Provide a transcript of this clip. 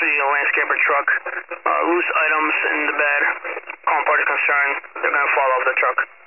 the landscaper truck. Loose items in the bed. Calling party concerned. They're going to fall off the truck.